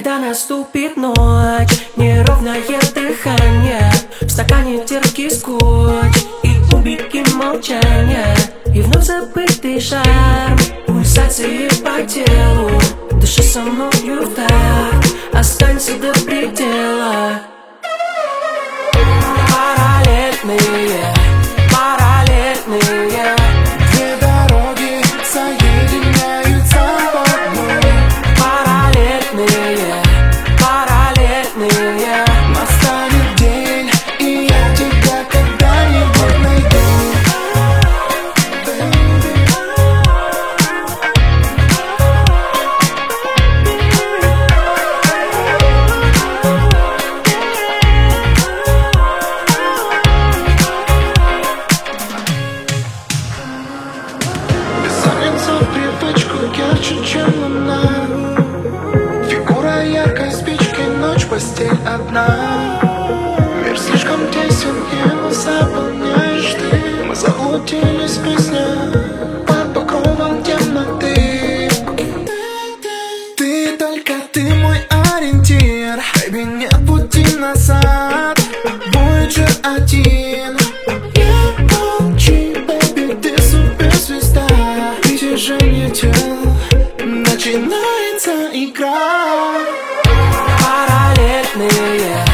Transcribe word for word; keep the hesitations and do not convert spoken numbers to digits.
Когда наступит ночь, неровное дыхание, в стакане терпкий скотч и кубики молчания, и вновь забытый шарм, пульсации по телу. Дыши со мною в такт, останься до предела. Параллельные, параллельные, две дороги соединяются в одной. Параллельные, параллельные. Настанет день, и я тебя когда-нибудь найду. Бессонница в привычку ярче, чем луна. Фигура яркой спички, ночь, постель одна. Мир слишком тесен, его заполняешь ты. Мы заблудились в песнях под покровом темноты. Ты только ты мой ориентир, baby, нет пути назад. Будет же один. Не молчи, baby, ты суперзвезда. Притяжение тел, начинается игра. Параллельные,